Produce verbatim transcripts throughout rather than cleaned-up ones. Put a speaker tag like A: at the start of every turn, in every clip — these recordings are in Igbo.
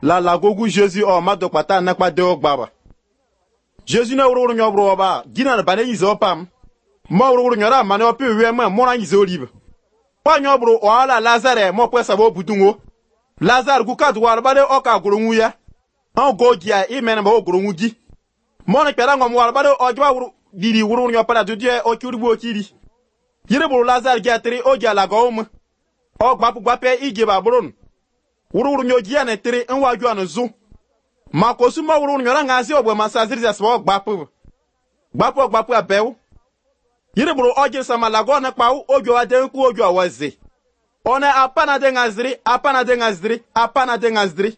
A: la la gogu Jésus o ma dokpata na kpa de ogbaba Jésus na wuru nyo bro ba gina na bane yizo pam mo wuru nyo ra mane opi we ma mo ran yizo olive pa nyo bro o ala Lazare mo pwe sabo budungo Lazare ku ka duwar bale o ka gurungu ya an go dia imen ba o gurungu gi mo na pera ngom war bale o jwa wuru diri wuru nyo para dudie o kirubu o kiri yire bro Lazare gi atri o gi la go mu o gbapu gbape ije ba bron wuru nyo gi na tiri en waju an zu ma ko su ma wuru nyo ra ngasi ogbo ma sa ziri so gbapu gbapu gbapu abew yire bro o gi sama la go na pa o jo ade ku o jo awaze ona apana de ngazri apana de ngazri apana de ngazri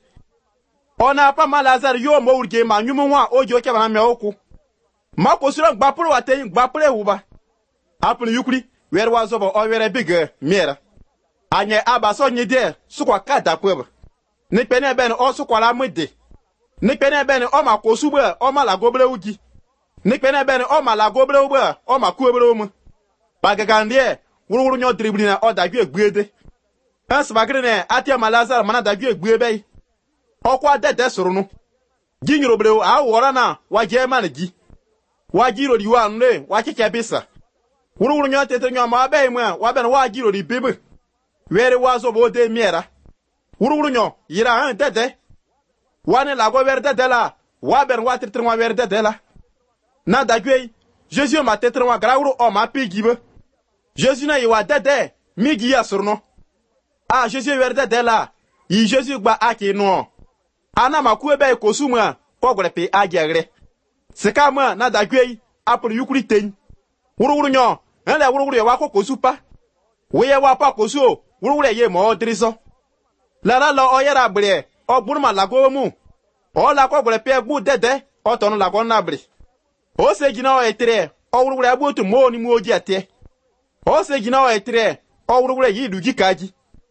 A: ona apa ma Lazare yo mo urge ma nyumu nwa o jo ke ba me oku ma ko su ra gbapu wa te gbapu e wuba apun yukuri wer wa zo bo o were big miera anye abaso nyide sukwa kada kweba ni pene ben o sukwa la mede ni pene ben o ma ko sugbe o ma la gobre ugi ni pene ben o ma la gobre ugbe o ma ku ebre omu bagagandie wuru wuru nyo dribli na o da gwe egbede as bagre ne atia ma Lazare mana da gwe egbebe o kwa dede suru nu ginyiro bre a wora na wa je ma na gi wa giro di wa nle wa kike bisa wuru wuru nyo tete nyo ma be mu wa ben wa giro di bibi were wazo bo de miera wuru wuru nyo yira han dede wane la go wer dede la wa ben wa tritre wa wer dede la na da gwe Jésus ma tetre wa grawru o ma pigibe Jésus na yiwa dede migi ya surno ah Jésus wer dede la yi Jésus gba aki no ana maku ebe ko suma ko gore pe agere sika ma na da gwe apur yukuri ten wuru wuru nyo ele wuru wuru wa ko ko supa we ye wa pa ko su wuru wuru ye mo driso la la lo oyera bre o burma la go mu o la ko gore pe gbu dede o tonu la go na bre o se gina o etre o wuru wuru abu tu mo ni mu oji ate o se gina o etre o wuru wuru yi du gi kaji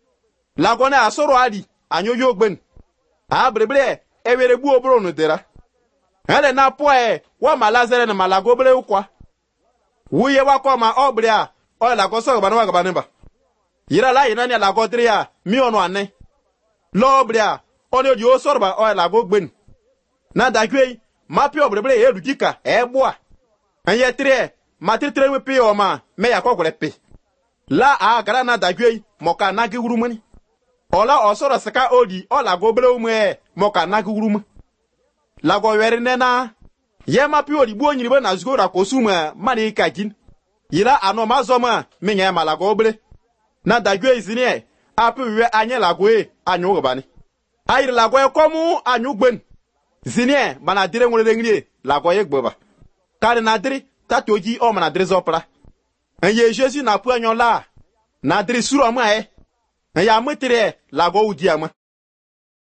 A: la go na asoro ali anyo yo gben a bre bre e were gbu obro no dera hele na po e wa ma Lazare na malago bre ukwa wuye wa ko ma obre a o la go so ba no wa ga ba yira la yina ni la go tre ya mi onu ane lo bre a o le di o sorba o la go gben na da gwe ma pi obre bre e du dika e bo a anye tre ma tre tre we pi o ma me ya ko gore pi la a gara na da gwe mo ka na gi wuru mani ola o soro saka odi o la go bre umu e mo ka na gi wuru mu la go were ne na ye ma pi odi bo nyiri bo na zgo ra ko su ma mani ka jin yira ano ma zo ma me nya ma la go bre na da gwe izini e api we anye la go e anyu go bani ayir la go e komu anyu gben zini e bana dire nwere ngri la go ye gboba kare na dire tatoji o mana dire zopra enye Jésus na pu anyo la na dire suro ma e ya metere la go udi ama